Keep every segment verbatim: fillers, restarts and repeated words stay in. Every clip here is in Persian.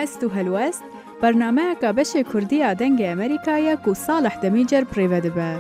هست و هلوست برنامه که بش کردی آدنگ امریکایی که صالح دمیجر پریوده به.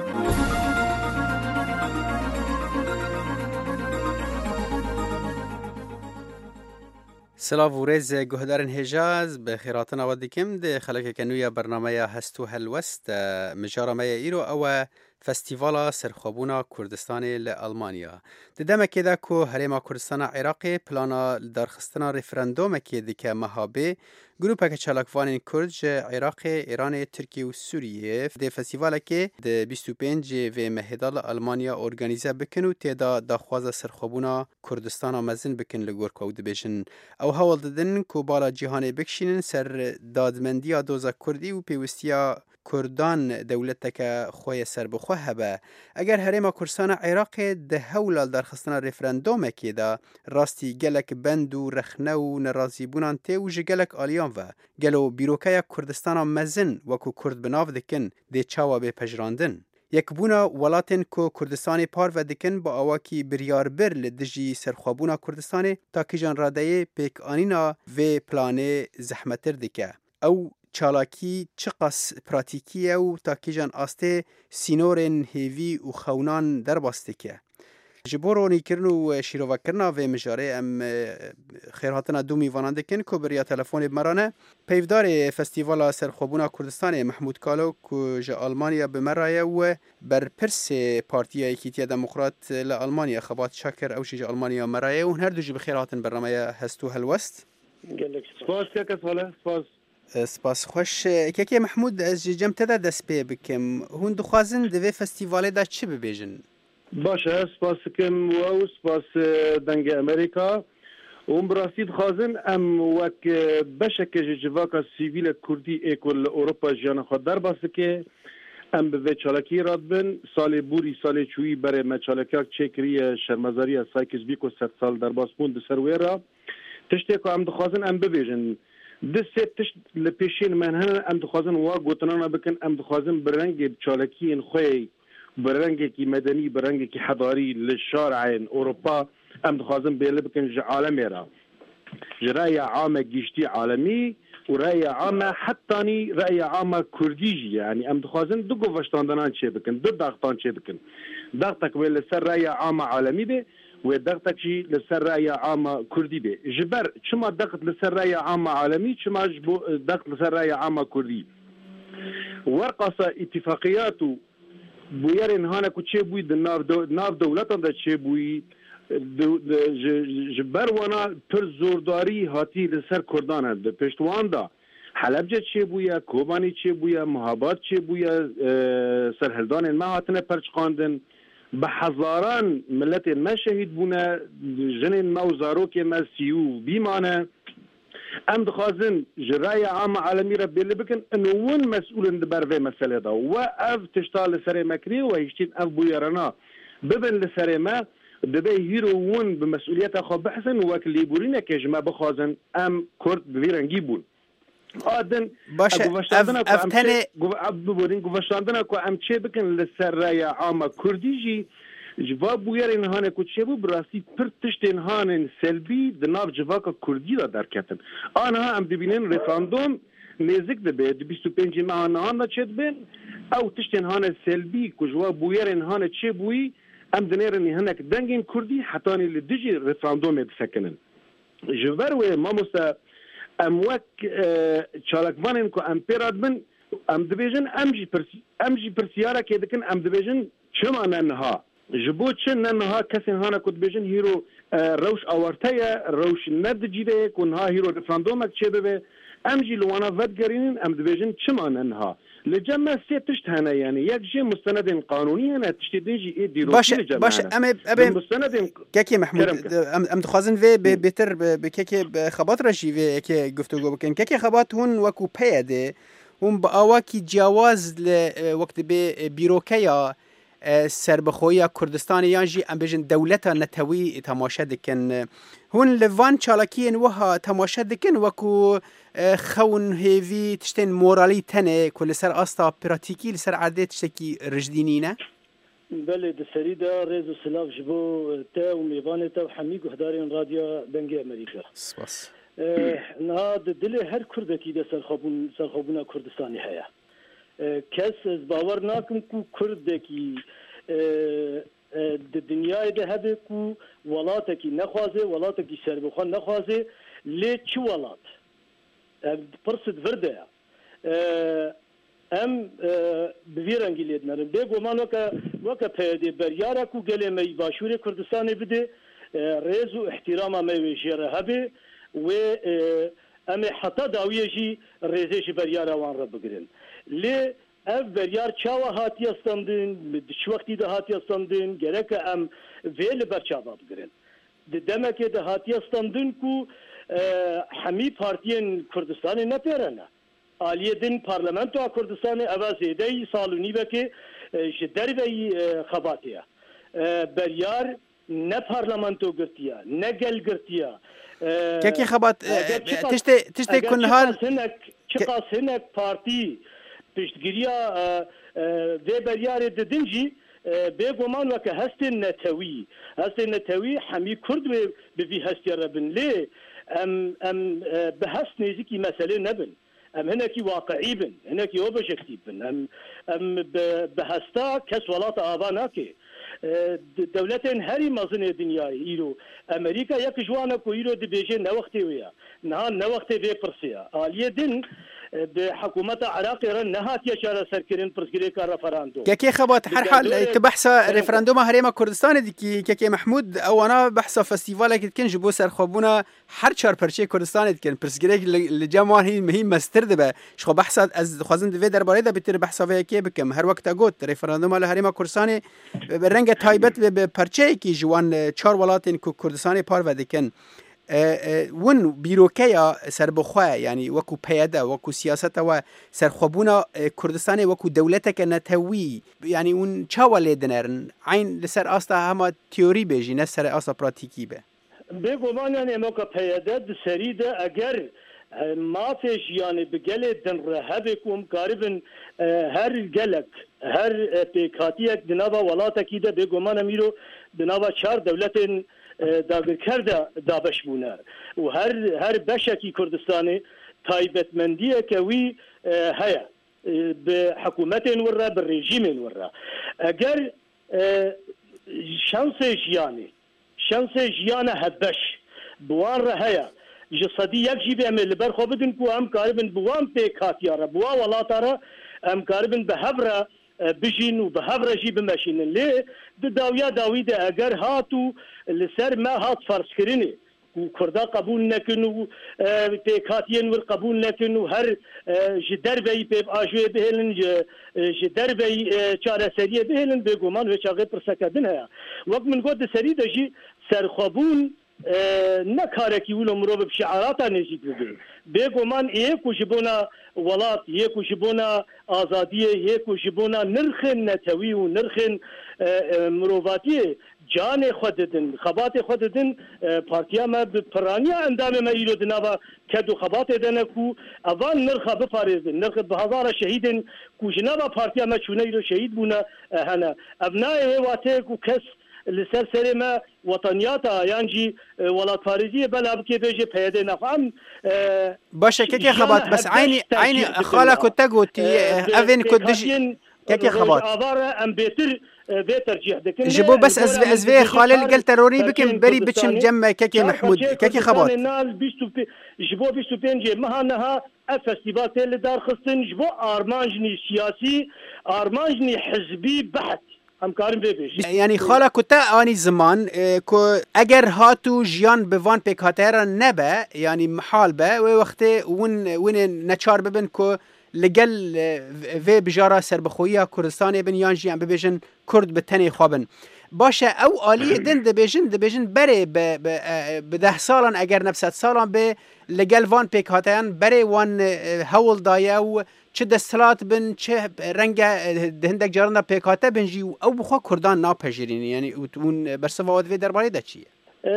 سلاو و ریز گهدارن هجاز به خیراتن آوادی کم ده خلق کنوی برنامه هست و هلوست مجارمه ایرو او فستیوالا سرخوابونا کردستان لألمانیا. ددم که ده که هرما کردستان عراقی پلانا درخستنا رفرندوم که دکه مهابه گروپا که چلاکوان کرد عراق، ایران، ترکیه و سوریه ده فستیوالا که ده بیست و پنج و مهدال آلمانیا ارگانیزه بکن و تیدا دخواز سرخوابونا کردستان مزن بکن لگور کود بشن او حوال دادن که بالا جهان بکشینن سر دادمندی دوزا کردی و پیوستیا کردان دولت که خوی سر بخواه هبه. اگر هرما کردستان عراق ده هولال درخستان رفرندوم که ده راستی گلک بند و رخنه و نرازی بونان تی و جگلک آلیان و گلو بیروکای کردستان مزن وکو کرد بناو دکن ده چاوا به پجراندن. یک بونا ولاتن که کردستان پار و دکن با آواکی بریار بر لدجی سرخوابونا کردستان تا که جان رادای پیک آنینا و پلانه زحمتر دکه. او چالاکی چقاس پراتیکیه و تا که جان آسته سینورن هیوی و خونان در باسته که. جبورونی کرن و شیروا کرنا و مجاره ام خیرهاتنا دو میوانان دکن که بریا تلفون بمرانه پیفدار فستیوالا سرخوابونا کردستان محمود کالو که جا آلمانیا بمرایه و بر پرس پارتیا ایکیتیا دموکرات لآلمانیا خبات شاکر اوشی جا آلمانیا مرایه و هر دو جی بخیرهاتن برنامه هستو هلوست. سپاس که کس حاله سپاس سپاس خوش که که محمود از جم تدا دست پی بکم هون دخوازن دوی فستیواله دا چی ببیجن؟ باشه سپاس کم و سپاس دنگ امریکا و براستی دخوازن ام وک بشک جواکا سیویل کردی ایکل اروپا جیان خود در باسه که ام به چالاکی راد بن سال بوری سال چویی بره مچالکاک چکری شرمزاری سایکس بیکو ست سال در باسپون ده سرویرا تشتی که ام دخوازن ام ببیجن دست تشت لپیشین من هن ام دخوازن وا گوتنانا بکن ام دخوازن برنگ چالکی خوی برنگ کی مدنی برنگ کی حضاری للشارع اوروبا ام دخوازن بیل بکن عالمی را رأي عامة جيشتي عالمي ورأي عامة حتى رأي عامة كرديجي يعني ام دخوازن دقو فشتاندنان چه بکن دو داغتان چه بکن داغتك ويل سر رأي عامة عالمي به ودقتك شي لسر رأي عامة كردي به جبر شما دقت لسر رأي عامة عالمي شما دقت لسر رأي عامة كردي ورقص اتفاقياته بويرن هانا كو چه بوي ناف دو ناف دولتان دا چه بوي جبر وانا پر زورداری هاتی لسر کردان هست پشتوان دا حلبجه چه بویا کوبانی چه بویا مهابات چه بویا سرهردان ما هاتنه پرچقاندن به هزاران ملت ما شهید بونه جنین ما و زاروک ما سیو بیمانه ام دخوازن جرای عام عالمی را بیلی بکن انو ون مسئولن دبر وی مسئله دا و اف تشتال لسر مکری و هشتین اف بویرنا ببن لسر ما دبی هیرو ون بمسئولیت خواب بحثن و وکل لیبورینه که جمع بخوازن ام کرد بویرنگی بون آدن باشه افتنه ببورین گوشتاندنا که ام چه بکن لسر رای عام کردیجی جواب بویر اینهانه که چه بو براستی پر تشت اینهان سلبی دناب جواک کردی را در کتن آنها ام دبینن رفراندوم نزدیک دبه بیست و پنج ماه نهان دا چه دبین او تشت اینهان سلبی که جواب بویر اینهانه چه بوی ام دنیرنی هنک دنگین کردی حتانی لدیجی رفراندوم بسکنن جوار و ما مستا ام وک چالکوانین که ام پیراد بن ام دبیجن امجی پرسی امجی پرسیاره که دکن ام دبیجن چما ننها جبوت چن ننها کسی هانا کد بیجن هیرو روش آورتای روش ند جیده کنها هیرو رفراندومک چه ببه امجی لوانا ود گرینن ام دبیجن چما ننها لجمع سه تشت هنا يعني یک جي مستند قانوني هنا تشت ديجي اي ديرو باش باش ام ام مستند كيكي محمود ام ام تخازن في بيتر بكيكي خبات رشي في كي گفتگو بكن كيكي خبات هون وكو بيده هم باواكي جواز لوقت بي بيروكيا سربخويا كردستان يانجي ام بيجن دولتا نتوي تماشا دكن هون لوان چالاكين وها تماشا دكن وكو خون هيفي تشتين مورالي تنه كل سر استا براتيكي لسر عادات تشتكي رجدينينه بله د سریدا ريزو سلاف جبو تا و ميبانه تا حميق وحدارين راديو دنگي امريكا سپاس نها دل هر کردکی ده سرخابون سرخابونا کردستانی هیا کس از باور ناکم کو کردکی د دنیای ده هبه کو ولاتکی نخوازه ولاتکی سربخوان نخوازه لی چی ولات پرسد ورده ام بویرنگی لید نرم بگو من وکا وکا پیده بریاره کو گله می باشور کردستانی بده ریز و احترام می جره هبه و ام حتی داویه جی ریزش بریاره وان را بگیرن لی ev beryar çava hatiye standın, şu vakti de hatiye standın, gerek em veli berçava bgirin. Demek ki de hatiye standın ku hemi partiyen Kurdistan'ı ne perene? Aliyedin parlamento Kurdistan'ı eva zedeyi saluni veki derveyi xabatiye. Beryar ne parlamento girtiya, ne gel girtiya. Keki xabat, tişte tişte kunhal çıkas hinek parti پشتگیریا و بریاره ددنجی بگمان و که هستن نتوی هستن نتوی همی کرد به وی هستی ربن لی ام ام به هست نزیکی مسئله نبن ام هنکی واقعی بن هنکی اوبجکتیو بن ام ام به هستا کس ولات آبا ناکه دولتین هری مازن دنیای ایرو امریکا یک جوانه کو ایرو دی بیجه نوقتی ویا نه نوقتی به پرسیا آلیه دین به حکومت عراق رن نهات یشاره سرکرین پرسگیری کار رفراندوم كي خبط هر حال تبحث ريفراندوم هريما كردستان دي كي محمود او انا بحث فستيفال كن جبو سرخوبونا هر چار پرچه كردستان كن پرسگیری لجماعه هي مهم مسترد شخو بحث از خوازن دي درباره ده بتر بحث وكي بكم هر وقت گوت ريفراندوم هريما كردستان رنگ تایبت به پرچه کی جوان چار ولاتن كردستان پار ودکن ون بیروکیا سربخواه یعنی وکو پیاده وکو سیاست و سرخوبونا کردستان وکو دولت که نتوی یعنی اون چاوا لیدنرن عین لسر آستا همه تیوری بیجی نه سر آستا پراتیکی به بگو من یعنی موقع پیاده دسریده اگر ما فيش يعني بقلة دنرهب كوم قاربا هر قلق هر بكاتيك دنابا ولاتا كيدا بيقومانا ميرو دنابا شار دولتين داگر کرده دابش بونه و هر هر بشکی کردستانی تایبتمندیه که وی هیا به حکومت ورا به رژیم ورا اگر شانس جیانی شانس جیان هبش بوان را هیا جسدی یک جیب عمل بر خوب بدن کو هم کاربن بوان به کاتیارا بوا ولاتارا هم کاربن به هبره بجين وبهبرجي بماشين ليه داويا داويد اگر هاتو لسر ما هات فرض كريني وكردا قبول نكنو تكاتين والقبول نكنو هر جدر بي بيب اجوي بهلن جدر بي چاره سريه بهلن بگومان و چاغه پرسکدنها وقت من قد سري دجي سرخبون نکارکی ولو مرو بشعارات نزيد بگه بگومان ایکو جبونا ولات یکو جبونا آزادیه یکو جبونا نرخن نتوی و نرخن مروواتی جان خوددن خبات خوددن پارتیا ما پرانیا اندام ما ایرو دنابا کدو خبات دنکو اوان نرخ بپارزن نرخ به هزار شهیدن کو جنابا پارتیا ما چونه ایرو شهید بونا هنا ابنای واته کو کس لسر سر ما وطنياتا يعني ولا فارزيه بلا بكي بيجي بهذا نفهم باشه كيكي خبط بس عيني عيني خالك وتقوت افن كدج كيكي خبط عباره ام بيتر بيترجيح دكن جيبو بس از از في خالل قال تروري بكم بري بتشم جم كيكي محمود كيكي خبط الناس بيستو جيبو بيستو بينجي مهانها الفستيفال تل دار خصن جيبو ارمانجني سياسي ارمانجني حزبي بحت یعنی خاله کتا آنی زمان که اگر هاتو جیان بوان پیک هاتیرا نبه یعنی محال به و وقتی ون ون نچار ببین که لگل و بجارا سربخویی کردستان بن یان جیان ببیجن کرد به تنی خوابن باشه او آلی دن دبیجن دبیجن بره به ده سالان اگر نفست سالان به لگل وان پیک هاتیان بره وان هول دایه و چه دستلات بن چه رنگ هندک جارنا پیکاته بنجی او بخوا کردان ناپذیرین یعنی اون برسواد و درباره ده چیه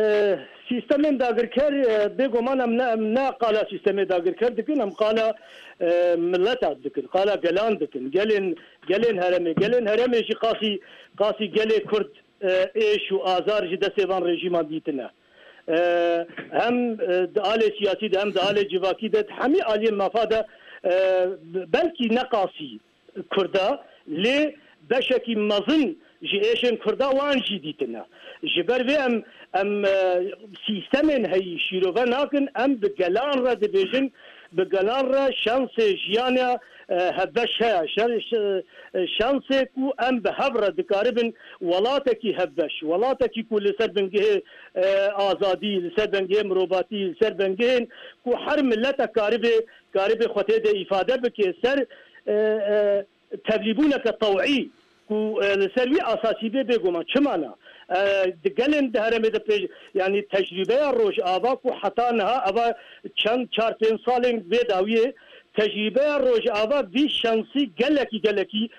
سیستم داگرکر بگو من ام نه قالا سیستم داگرکر دکن ام قالا ملت دکن قالا گلان دکن گلن گلن هرمی گلن هرمی شی قاسی قاسی گل کرد ایش و آزار جی دستیوان رژیم دیتنه هم دال سیاسی ده هم دال جواکی ده همی آلی مفاده بلکی نقاسی کرده لی بشکی مزن جیشن کرده وان جدیدنا جبر و ام ام سیستمن هی شیروه ناکن ام بگلان را دبیجن بگلان را شانس جیانا هبش ها شانس کو ام بهبره دکاربن ولاتکی هبش ولاتکی کو لسر بنگه آزادی لسر بنگه مروباتی لسر بنگه کو هر ملت کاربه کاربه خطه ده ifade بکه سر تبلیبونک طوعی کو لسروی اساسی به بگم چمانا دگلن دهرم ده یعنی تجربه روش آوا کو حتا نه آوا چند چهار پنج سالن به داویه تجربه روش آوا بی شانسی گلکی گلکی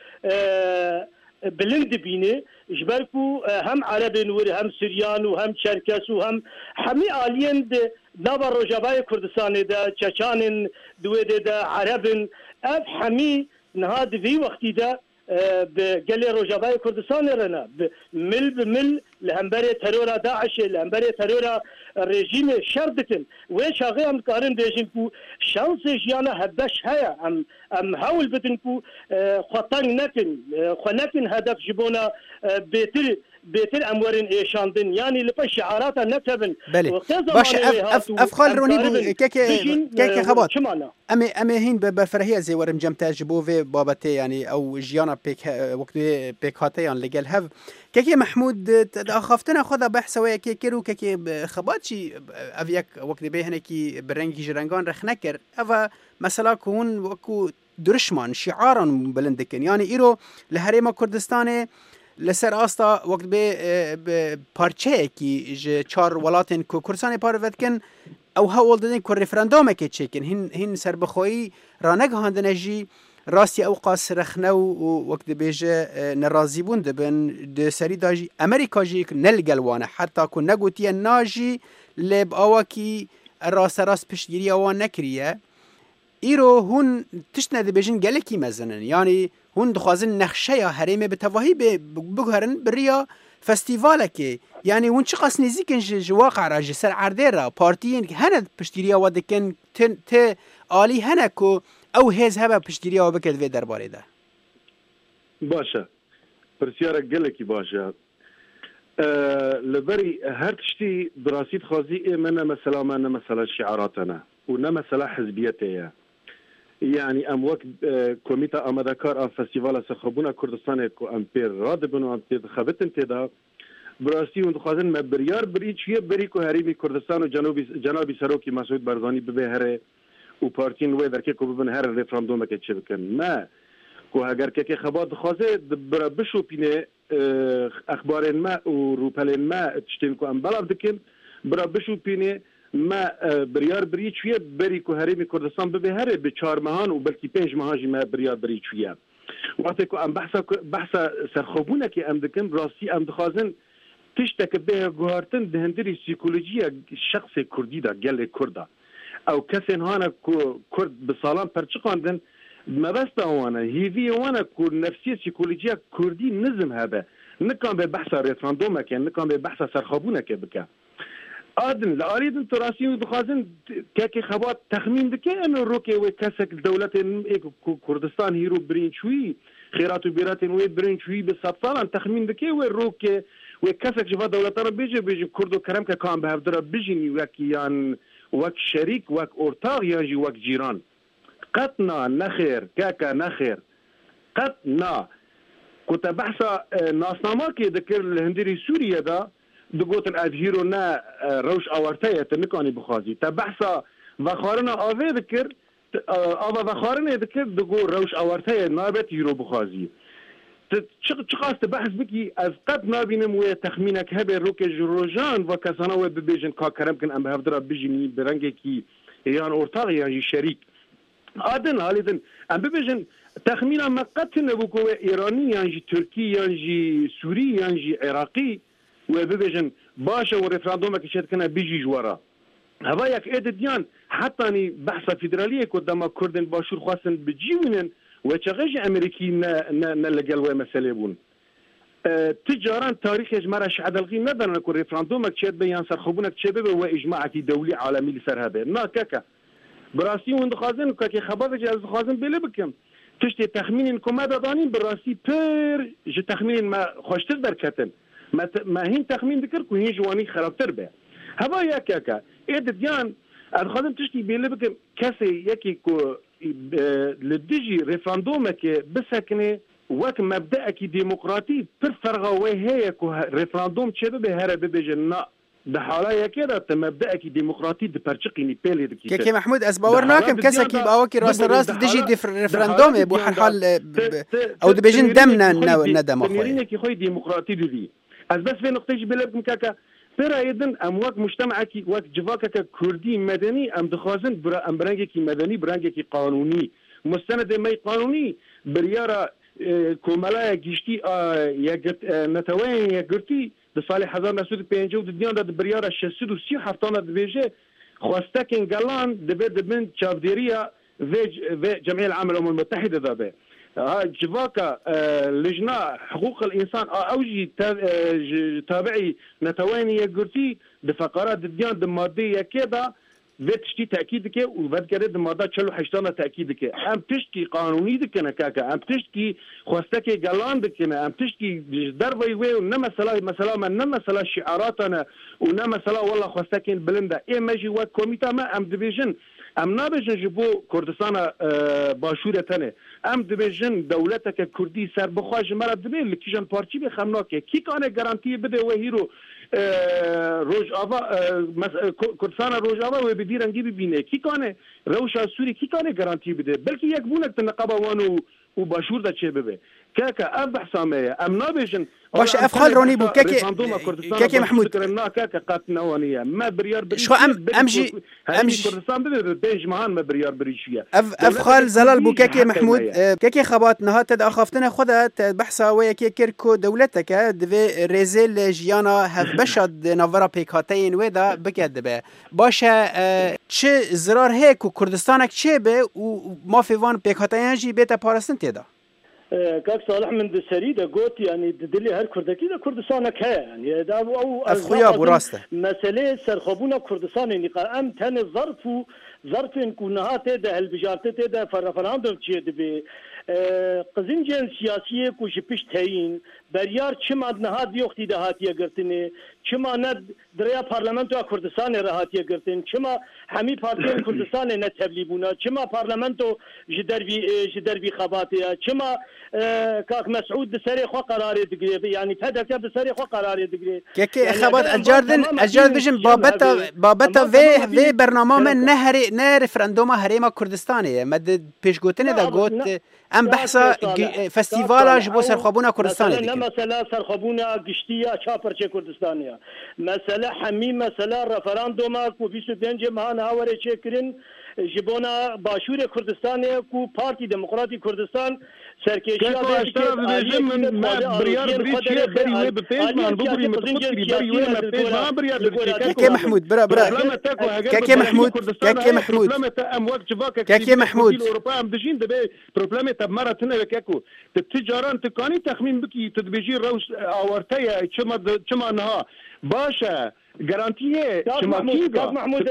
بلند بینه جبر کو هم عربن و هم سریان و هم چرکس و هم همی آلین ده نوا روجابای کردستان ده چچانن دویده ده عربن اف همی نهاد وی وقتی ده بقال روجابای کردستان رنا مل بمل لهمبري ترورا داعش لهمبري ترورا رژیم شردكن ويش هغي ام قارن بيجنكو شانس جيانا هبش هيا ام ام هاول بدنكو خطان نكن خنكن هدف جبونا بيتر بيتر امورين ايشاندن يعني لبا شعارات نكتبن باش اف اف خال روني كيك كيك خبط امي امي هين بفرهيه زي ورم جمتا جبوفي بابتي يعني او جيانا بيك وقت بيك هاتيان لقال هف كيك محمود اخافتنا خذا بحث ويا كيكرو كيك خباتشي افيك وقت بهنكي برنجي جرنگان رخنكر اف مثلا كون وكو درشمان شعارا بلندكن يعني ايرو لهريما كردستان لسر آستا وقت به پارچه کی ج چهار ولاتن کو کردستان پارود کن او هول دادن کو رفراندوم کی چکن هن هن سر بخوی رانگ هاندنجی راستی او قاس رخنو وقت بهجه نرازی بون دبن د سری داجی امریکا جی نلگلوانه حتی کو نگوتی ناجی لب اواکی راس راس پشگیری اوان نکریه ایرو هون تشنه دبیجن گلکی مزنن یعنی هون دخوازن نخشه یا حریمه به تواهی بگهرن بریا فستیواله که یعنی هون چه قص نزیکن جواقع را جسر عرده را پارتیین که هنه پشتیریا و دکن ته آلی هنه که او هز هبه پشتیریا و بکرد وی درباره ده باشه پرسیاره گلکی باشه لبری هر تشتی دراسید خوازی من مثلا من مثلا شعاراتنا و نه مثلا حزبیته يعني ام وقت كوميتا امادكار ام فستيفال سخبونا كردستان كو ام بير رادبن ام بير خبتن تدا براسي وندخازن مبريار بريچيه بريكو هريمي كردستان وجنوبي جنابي سروكي مسعود برزاني ببهره و بارتين وي دركه كو بن هر ريفراندوم كتشبكن ما كو اگر كه خبات خوازه بشو بينه اخبار ما و روپلن ما تشتين كو ام بلاب دكن برا بشو بينه ما بریار بری چیه بری که هرمی کردستان ببهره به چهار ماهان و بلکی پنج ماهان ما بریار بری چیه وقتی که ام بحث بحث سرخوبونه که ام دکم راستی ام دخوازن تشتک به گوهرتن دهندری سیکولوژی شخص کردی دا گل کرده او کسی هانا کرد بسالان پرچقاندن ما بس داوانا هیوی وانا که نفسی سیکولوژی کردی نظم هبه نکان به بحث رفراندوم که نکان به بحث سرخوبونه که بکه آدم لاريد تراسي ودخازن كاكي خبات تخمين دكي انه روكي وكاسك الدولة كردستان هيرو برين شوي خيرات وبيرات وي برين شوي بالصفصال تخمين دكي وروكي وكاسك جفا دولة بيجي بيجي كردو كرم كان بهفدر بيجي وك يان وك شريك وك اورتاغ يجي وك جيران قطنا نخير كاكا نخير قطنا كنت بحثا ناسنامه كي ذكر الهندري سوريا دا دقوت الأدهيرو نا روش أورتاية تنكاني بخازي تبحثا وخارنا آوه ذكر آوه وخارنا ذكر دقو روش أورتاية نابت هيرو بخازي چقاس تبحث بكي از قد نابينم ويا تخمينك هبه روكي جروجان وكسانا ويا ببيجن كا كرمكن ام بهفدرا بيجيني برنگه كي يان اورتاغ يان شريك آدن هاليدن ام ببيجن تخمينا ما قد نبوكو ايراني يان جي تركي يان جي سوري يان جي عراقي وببيجن باشا ورفراندوم كشيت كنا بيجي جوارا هوا يك ادديان حتى اني بحث فيدراليه قدام كردن باشور خاصن بجيونن وتشغج امريكي ن نلقى مساله بون تجارا تاريخ جمارة شعب الغي ندرنا نكون ريفراندومك تشد بيان سرخبونك تشبه وإجماعتي دولي عالمي لسر هذا نا كاكا براسي وند خازن كاكي خبر جاز خازن بيلي بكم تشتي تخمين كومادا دانين براسي بير جو تخمين ما خوشتر دركتن ما ما هين تخمين ذكر كو هين جواني خرابتر به هبا يا كاكا إيد ديان الخازن تشتي بيلي بكم كاسي يكي كو لديجي ريفراندومك بسكنه وك مبدأك ديمقراطي بالفرغة وهي كو ريفراندوم تشبه بهرا ببجنا ده حالا كده مبدأك ديمقراطي ده برشقيني بيلي دكي كي محمود اسباورناكم كسكي باوكي راس راس ديجي دي ريفراندوم بو حال او دبجن دمنا ندم اخويا كي خوي ديمقراطي دي از بس في نقطه بلبكم كاكا برايدن امواك مجتمعك وقت جواكك كردي مدني ام دخازن برا ام برانجك مدني برانجك قانوني مستند مي قانوني برياره كومالا جشتي يا نتوين يا قرتي لصالح هزار نسود بينجو ديان د برياره شسد وسي حفتانه دبيجه خوستكن جالان دبد من تشافديريا في جمعيه العمل الامم المتحده دابا جواكا لجنه حقوق الانسان اوجي تابعي نتوين يا قرتي بفقرات ديان دماديه كده تشتي تاكيد كي وبعد كده ماده تشلو حشتنا تاكيد كي ام تشتي قانوني دكنا كاكا ام تشتي خوستكي جالان دكنا ام تشتي دربي وي ونما سلا مثلا نما سلا شعاراتنا ونما سلا والله خوستكي بلندا اي ماجي وا كوميتا ما ام ديفيجن ام نابجن جبو كردستان باشورتنه ام ديفيجن دولتك كردي سر بخواج مرد دبي لكيجن بارتي بخمناك كي كان جارانتي بده وهيرو روج آوا کردستان روج آوا و بدی رنگی ببینه کی کانه روشا سوری کی کانه گارانتی بده بلکه یک بونک تنقابه وانو و باشور دا چه ببه كاكا ام بحساميه ام نابجن واش افخال روني بو كاكي كاكي محمود كاكا قاتنوانيه ما بريار بريشيا شو ام امجي امجي كردستان بيج مهان ما بريار بريشيا افخال زلال بو كاكي محمود كاكي خبات نهات اخافتنا خذها بحثا ويا كي كيركو دولتك دفي ريزيل جيانا هف بشد نافرا بيكاتين ودا بكدبه باشا چه زرار هيك كردستانك چه به وما في وان بيكاتين جي بيتا بارسنت يدا كاك صالح من دسري ده قلت يعني دلي هر كردكي ده كردستانك هي يعني ده او افخويا براسته مساله سرخبونا كردستان يعني قام تن ظرف ظرف كونهات ده البجارته ده فرفراندوم تشي دبي قزنجن سياسيه كو جبش تاين بريار چما نهاد يوختي ده هاتيه گرتني چما ند دريا پارلمانتو كردستان راحتيه گرتن چما همي پارتيان كردستان نه تبليبونا چما پارلمانتو جدربي جدربي خباتيا چما كاك مسعود بسري خو قرار دغري يعني تدك بسري خو قرار دغري كيكي خبات اجاردن اجاردن بابتا بابتا في في برنامج نهري نه ريفراندوم هريما كردستانيه مد پیشگوتنه دا گوت ام بحثا فستیوالا جبو سرخابونا كردستانيه مثلا سرخبونا گشتیا چاپرچه كردستانيه مثلا حمي مثلا رفراندوم کو بیست و پنج ماه هاوره چکرین جبونا باشور كردستان کو پارتی دموکراتی كردستان سرکشیا به من ما بريار بريشيا بري وي بفيج ما بقري متفكري بري وي ما فيج ما بريار كاكي محمود برا برا كاكي محمود كاكي محمود كاكي محمود الاوروبا ام دجين دبي بروبلم تب مره تنه كاكو التجاران تكاني تخمين بكي تدبيجي روش اورتيا چما چما نها باشا جارانتيه چما كيغا محمود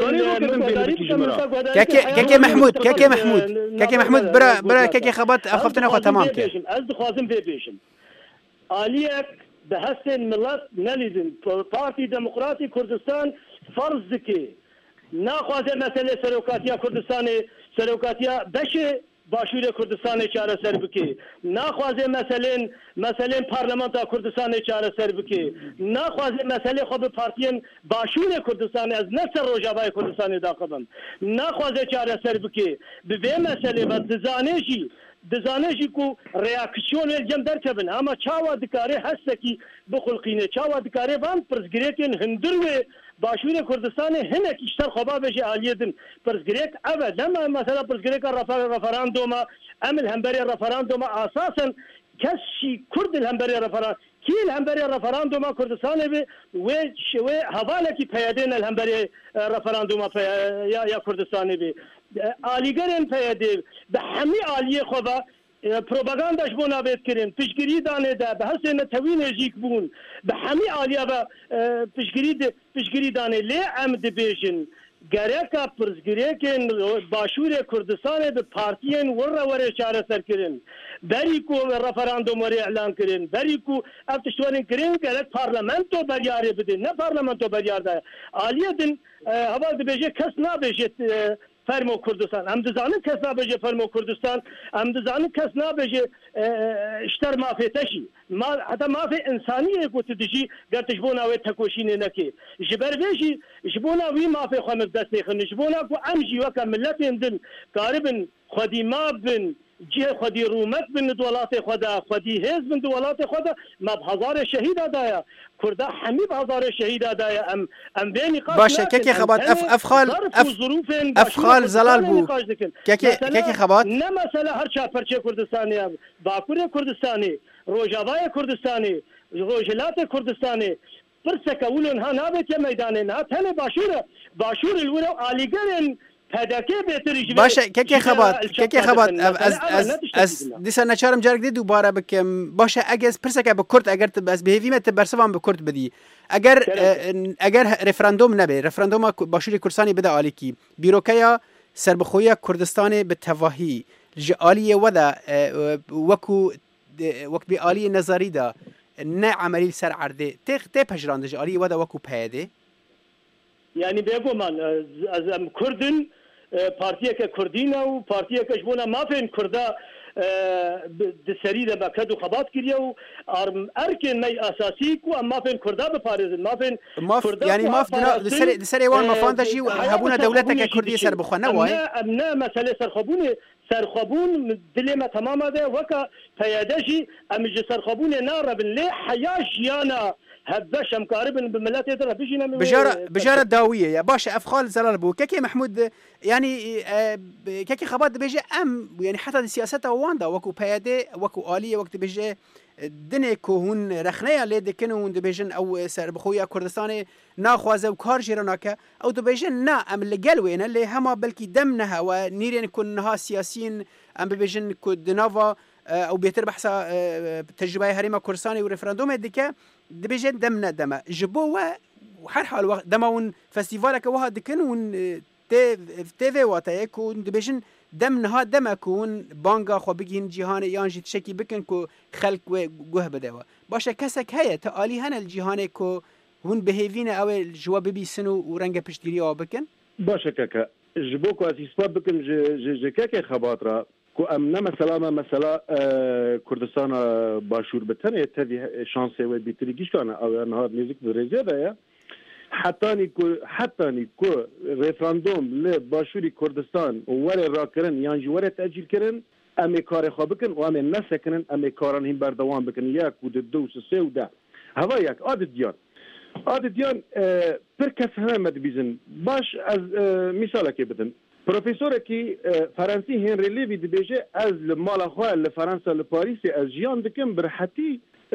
كاكي كاكي محمود كاكي محمود كاكي محمود برا برا كاكي خبط اخفتنا خو تمام كي از خوازم بيبيشن اليك بحسن ملت نليدن بارتي ديمقراطي كردستان فرض كي ناخذ مساله سلوكاتيه كردستان سلوكاتيه بشه باشور كردستان چاره سر بکی ناخوازه مثلا مثلا پارلمان کردستان چاره سر بکی ناخوازه مثلا خود پارتیان باشور کردستان از نصر روجاوای کردستان داخبن ناخوازه چاره سر بکی به مسئله و دزانشی دزانشی کو ریاکشن الجم درکبن اما چاوا دکاره هستکی بخلقینه چاوا دکاره وان پرزگریکن هندروه باشور كردستان هناك اشتر خبا بشي عاليدن برزغريك ابد لما مثلا برزغريك الرفراندوم ام الهمبري الرفراندوم اساسا كشي كرد الهمبري الرفراندوم كي الهمبري الرفراندوم كردستان بي وش و حوالكي بيادين الهمبري الرفراندوم يا يا كردستان بي اليغرن بيادي بحمي عليه خبا پروپاگانداش بۆ نابێت کردن پشتگیری دانێدا بە هەستێ نەتەوی نێژیک بوون بە هەمی ئالیا بە پشتگیری پشتگیری دانێ لێ ئەم دەبێژن گەرەکە پرسگرێکên باشوورê Kurdistanê bi partiyên wirre were çareserkirin berî ku referandum were elan kirin berî ku ev tiştwarên kirin gerek parlamento beryarê bidin ne parlamento beryar daye aliyê din heva dibêje kes nabêje fermo Kurdistan em dizanin kes nabêje fermo Kurdistan em dizanin kes nabêje işter mafêteşî heta mafê insaniyê ku tu dijî ger tu ji bo navê tekoşînê nekê ji ber vê jî ji bo nav wî mafê xwe min dest nêxin ji bo nav ku em jî weke milletên din karibin xwedî mav bin cihê xwedî rûmet bin di welatê xwe de xwedî hêz bin di welatê xwe de me bi hezarê şehîd daye Kurda hemî bi hezarê şehîd daye em em vê nîqaş باشه kekê xebat ev ev xal ev xal zelal bû kekê kekê xebat ne mesele her çaperçê Kurdistanê Bakurê Kurdistanê Rojavayê Kurdistanê Rojhilatê Kurdistanê pirseke wîlon ha nabêtiye meydanê ha tenê başûr başûr li were alîgerên باشه kekê xebat kekê xebat ev ez ez ez dîsa neçarim carek dê dubare bikim baشه eger pirseke bi Kurd eger tu ez bihêvî me tu bersivan bi Kurd bidî eger eger referandum nebe referanduma başûrê Kurdistanê bide alîkî bîrokeya serbixweya Kurdistanê bi tevahî ji aliyê we de wekû wek bî aliyê nezarî da ne emelî ser erdê tê tê pejirandî ji aliyê we de wekû peyedê yani bêguman ez em Kurdin partiyeke Kurdîne û partiyeke ji bona mafên Kurda di serî de me qed û xebat kiriye û erkên me esasî ku em mafên Kurda biparêzin mafên yani maf di serê wan mafan de jî hebûna dewleteke Kurdiyê serbixwe ne waye em ne mesele serxwebûnê serxwebûn dilê me temam de weka peyede jî em ji serxwebûnê narebin lê heya jiyana هذاش ام قارب بملات يدرى بيجينا بجاره بجاره داويه يا باشا افخال زلال بو كيكي محمود يعني كيكي خبات بيجي ام يعني حتى سياسته واندا وكو بيادي وكو اليه وقت بيجي دنيكو هون رخنيه اللي دكنون دبيجن او سر بخويا كردستاني ناخوازه وكار جيراناكا او دبيجن نا ام اللي قالوين اللي هما بلكي دمنها ونيرين كونها سياسيين ام بيجن كودنافا او بيتر بحثا تجربه هريمه كردستاني وريفراندوم ديكا دبيجن دمنا دما جبوا وحر حال دماون فستيفالك وها دكنون تي تي واتا يكون دبيجن دمنها دمكون بانغا خو بگين جهان يانجي تشكي بكن كو خلق وجه بدوا باشا كسك هيا تالي هنا الجهان كو هون بهيفينا او جواب بيسنو ورنگ پشتيري او بكن باشا كاكا جبوكو اسيسباب بكن ج كاكا خباطرا کو ام نه مثلا مثلا کردستان باشور بتنه تدی شانس و بیتریگیش کنه او نهار میزیک درجه ده حتی نیکو حتی نیکو رفراندوم ل باشوری کردستان ور راکرن یعنی ور تاجیل کردن ام کار خواب بکن و ام نسکنن ام کاران هم بردوام بکن یک و دو سه و ده هوا یک عادت دیان عادت دیان پر کس همه مد بیزن باش از مثال کی بدن پروفسور کی فرانسی هنری لیوی دبیجه از مال خو ل فرانسه ل پاریس از جیان دکم برحتی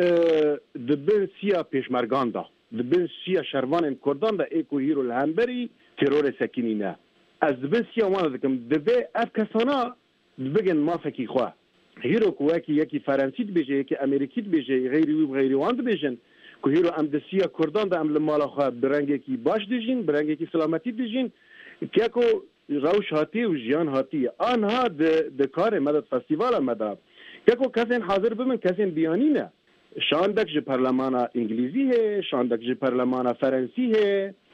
دبن سیا پیشمرگان دا دبن سیا شروان کردان دا اکو هیرو الهمبری ترور سکینینه از دبن سیا وان دکم دبه اف کسانا دبگن مافکی خو هیرو کوکی یکی فرانسی دبیجه یکی امریکی دبیجه غیری و غیری وان دبیجن کو هیرو ام د سیا کردان دا ام ل مال خو برنگی کی باش دیجین برنگی کی سلامتی دیجین کیکو روش هاتی و جیان هاتی آنها د کار مدد فستیوال مدد که کسین حاضر بمن کسین بیانی نه شاندک ج پارلمان انگلیزی ہے شاندک ج پارلمان فرانسی ہے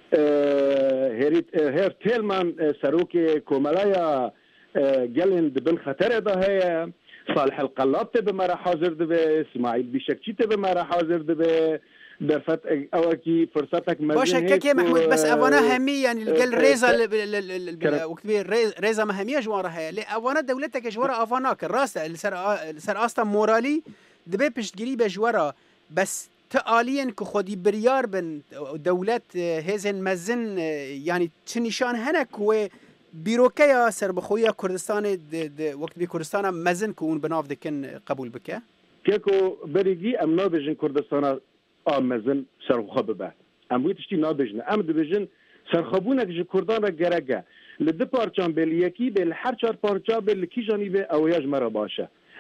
هر تیلمان سروک کوملایا گلن دبن خطر ده ہے صالح القلاب ته به مرا حاضر ده اسماعیل بیشکچی ته به مرا حاضر ده درفت اوكي فرصتك مزين باشه كيكي محمود بس ابانا همي يعني قال ريزا وكبير ريزا مهميه جوارها لي ابانا دولتك جوارا افاناك الراس سر سر اصلا مورالي دبي بشتغري بجوارا بس تعاليا كخدي بريار بن دولت هزن مزن يعني تنشان هنك و بيروكيا سربخويا كردستان وقت بي كردستان مزن كون بناف دكن قبول بك كيكو بريجي امنا بجن كردستان آمزن سرخواب به. امروز تشتی نابجن. ام دبجن سرخوابونک ج کردان را گرگه. لده پارچان بل یکی بل هر چهار پارچا بل کی جانی به اویاج مرا باشه.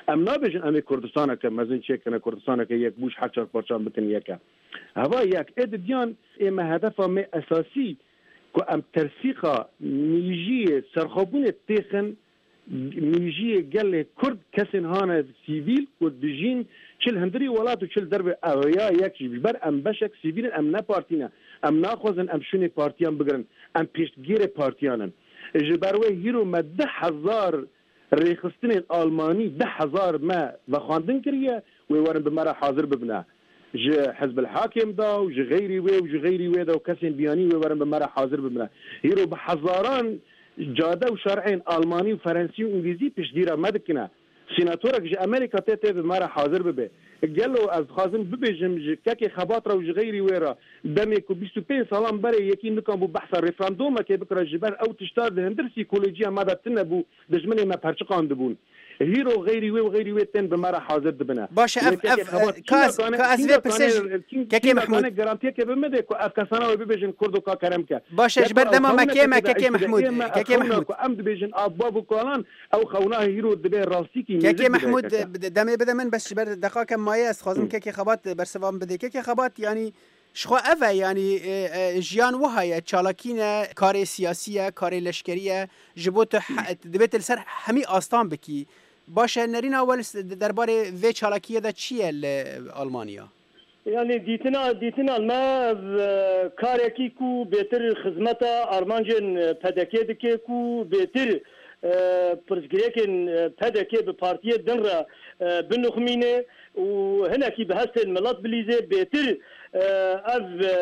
ام نابجن ام کردستان که مزن چه کنه کردستان که یک بوش حچر پرچان بکن یک هوا یک اد دیان ام هدف ام اساسی که ام ترسیقا نیجی سرخابون تخن نیجی گل کرد کسین هان سیویل کرد بجین چل هندری ولات و چل درب اویا یک بر ام بشک سیویل ام نه پارتینا ام ناخوزن ام شون پارتیان بگرن ام پیشتگیر پارتیانن جبروه هیرو ما ده هزار ریخستن آلمانی ده هزار ما و خواندن کریه و ورن بمرا حاضر ببنه ج حزب الحاكم دا و ج غيري وي و ج غيري وي دا و كسين بياني و ورن بمرا حاضر ببنه هيرو بحزاران جاده و شرعين آلماني و فرنسي و انجليزي پیش ديره مدکنه سيناتورك ج امريكا تيتي بمرا حاضر ببه قالو از خازم ببيجم ج كاكي خباطره و ج غيري ويرا دمي كو بیست و پنج سالان بري يكي نكان بو بحث ريفراندوم كي بكره جبر او تشتار هندر سيكولوجيا ماذا تنبو دجمني ما پرچقان دبون هيرو غيري وي وغيري وي تن بمرا حاضر دبنا باشه اف اف كاس كاس في برسج كاكي محمود جارانتي كي بمده كو اف كسانا ببيجن كردو كا كرمكا باشه جبر دما مكيمه كاكي محمود كاكي محمود ام بيجن ابواب كولان او خونا هيرو دبي راستيكي كاكي محمود دمي بدا من بس جبر دقائق مايه اس خازم كاكي خبات برسوام بده كاكي خبات يعني شخوا اوه يعني جيان وهاي چالاكينه كاري سياسيه كاري لشكريه جبوت دبيت السر همي آستان بكي باشه نرین اول درباره وی چالاکیه دا چیه آلمانیا؟ یعنی دیتنا دیتنا ما کارکی کو بهتر خدمت آرمانجن پدکه دکه کو بهتر پرزگریکن پدکه به پارتیه دن را بنخمینه و هنا کی بحث الملت بلیزه بهتر از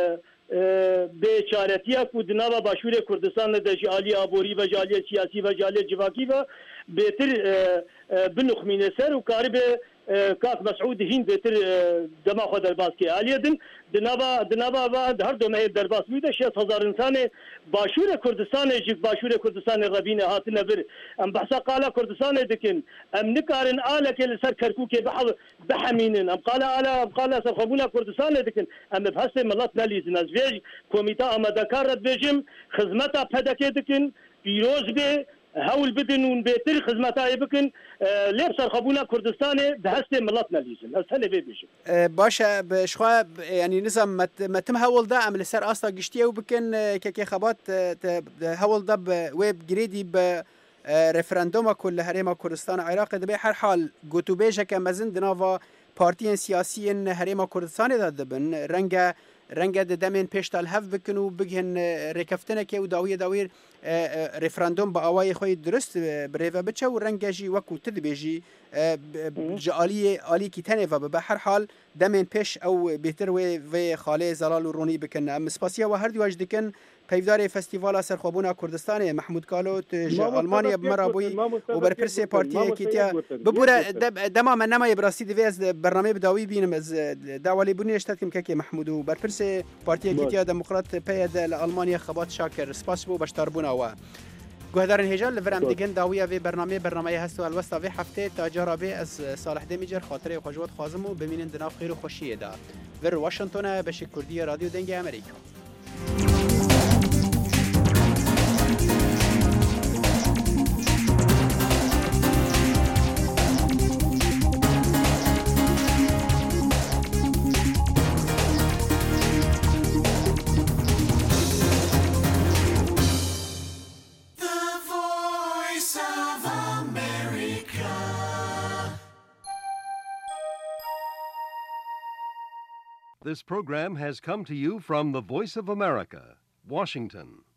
به چارتیا کو دنوا باشور کردستان د جالی ابوری و جالی سیاسی و جالی جواکی و بهتر بنخمینه سر و کارب کاک مسعود هین بهتر دما خود درباس کی علیدن دنوا دنوا و هر دو مه درباس میده شش هزار انسان باشور کردستان جیب باشور کردستان ربین هات نبر ام بحثا قال کردستان دکن ام نکارن آله که سر کرکو که بحث بحمینن ام قال آله ام قال سر خبونا کردستان دکن ام بحث ملت نلیزن از ویج کمیته آماده کار رد بجم خدمتا پدکه دکن پیروز به هول بدن و بهتر خدمتای بکن لیب سرخبونا کردستان دهست ملت نلیزن از هنه بيجم باشه بشخوا يعني نظام متم هول ده عمل سر اصلا گشتیه و بکن که خبات هول ده ويب جريدي ب رفراندوم كل هريما كردستان عراق ده هر حال گوتو بیجه که مزن دناوا پارتیین سیاسی هريما كردستان ده دبن رنگ رنگ د دمن پشتال هف بکن و بگن رکفتنه که و داوی داویر رفراندوم با اوای خوی درست بریوه بچه و رنگ جی وکو تد بیجی جالی عالی کی تنه و به هر حال دمن پش او بهتر و و خاله زلال و رونی بکن ام سپاسیا و هر دیواج دکن پیودار فستیوال سرخوابونا کردستان محمود کالوت آلمانیا مرابوی و برپرس پارتی کیتیا ببوره دما من نما براسی دویز برنامه بداوی بینم از داولی بونی اشتاتم که محمود و برپرس پارتی کیتیا دموکرات پید آلمانیا خبات شاکر سپاس بو بشتاربونا و گهدارن هجال لورم دیگن داویا و برنامه برنامه هست و الوستا و هفته تاجر به از صالح دمیجر خاطره خوشوات خازم و ببینن دناف خیر و خوشیه دا ور واشنگتن به شکردی رادیو دنگ امریکا. This program has come to you from the Voice of America, Washington.